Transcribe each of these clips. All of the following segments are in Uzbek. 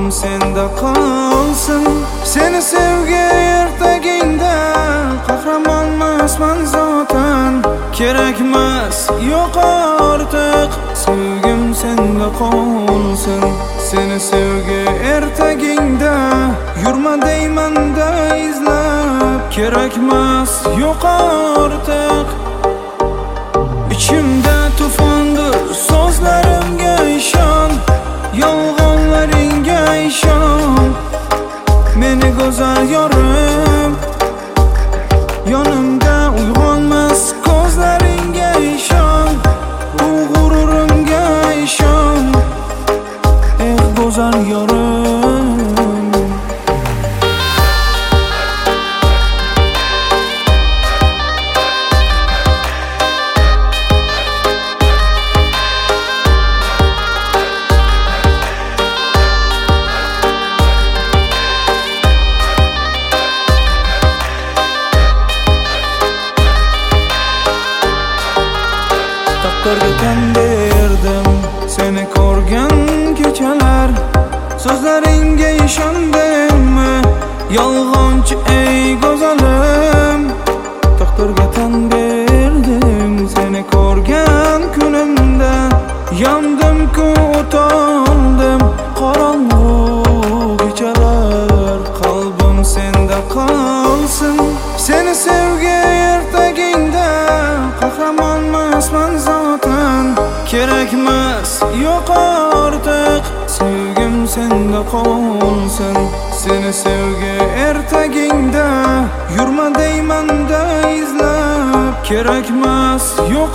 senda qolsin. Seni sevgi ertagingda qahramonmasman zotan. Kerakmas yo'q ortiq sevgim senda qolsin. Seni sevgi ertagingda yurma deymanda izlab. Kerakmas yo'q ortiq. İçimde tufondir so'zlarimga ishon, yolg'onlaringga ishon. Meni go'zal yorim yonimda uyg'onmas ko'zlaringga ishon. Bu g'ururimga ishon, go'zal yorim. Taqdirga tan berdim seni ko'rgan kechalar. So'zlaringga ishondimmi yolg'onchi ey go'zalim. Taqdirga tan berdim seni ko'rgan kunimda. Yondim-ku o'toldim qorong'u kechalar. Qalbim senda qolsin. Seni sevgi ertagingda qahramonmasman zotan. Kerakmas yo'q ortiq sevgim senda qolsin. Seni sevgi ertagingda yurma deymanda izlab. Kerakmas yo'q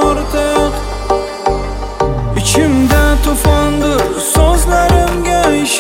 ortiq. İçimde tufondir so'zlarimga